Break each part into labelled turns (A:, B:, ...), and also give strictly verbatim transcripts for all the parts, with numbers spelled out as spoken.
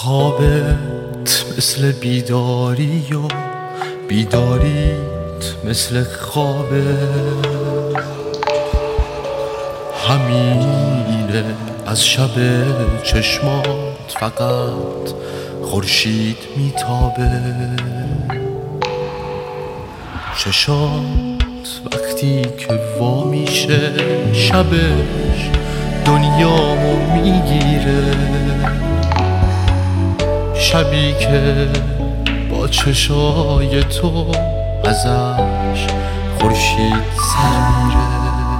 A: خوابت مثل بیداری و بیداریت مثل خوابه، همینه از شب چشمات فقط خورشید میتابه. چشات وقتی که وا میشه شبش دنیامو میگیره، شبی که با چشای تو ازش خورشید سر میره.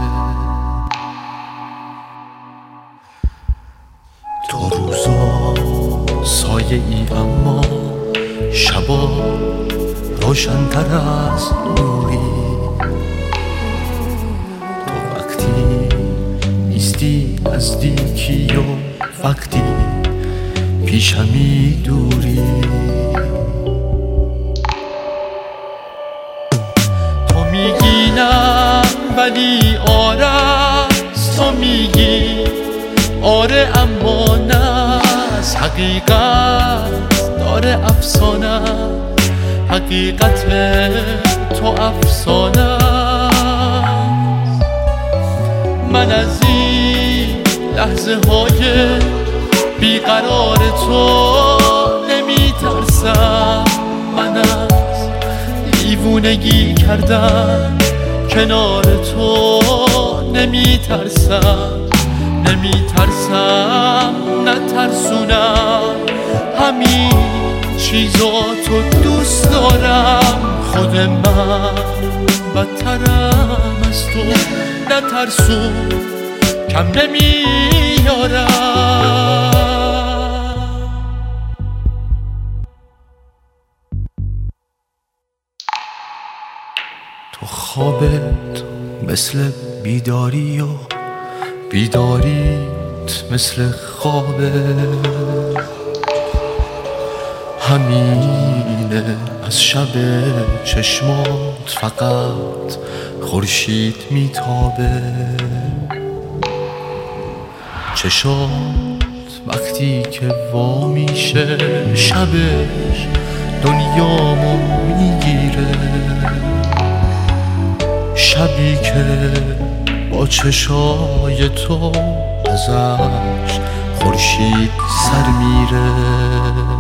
A: تو روزا سایه ای اما شبا روشن‌تر از نوری. تو وقتی نیستی نزدیکی و وقتی پیشمی دوری. تو میگی نه ولی آره است، تو میگی آره اما نه، از حقیقت داره افسانه، حقیقت تو افسانه. من از این لحظه های بیقرار تو نمی ترسم، من از دیوونگی کردن کنار تو نمی ترسم، نمی ترسم نترسونم، همین چیزاتو دوست دارم. خود من بدترم از تو، نترسون کم نمیارم. تو خوابت مثل بیداری و بیداریت مثل خوابه، همینه از شب چشمات فقط خورشید میتابه. چشات وقتی که وا میشه شبش دنیامو میگیره، شبی که با چشای تو ازش خورشید سر میره.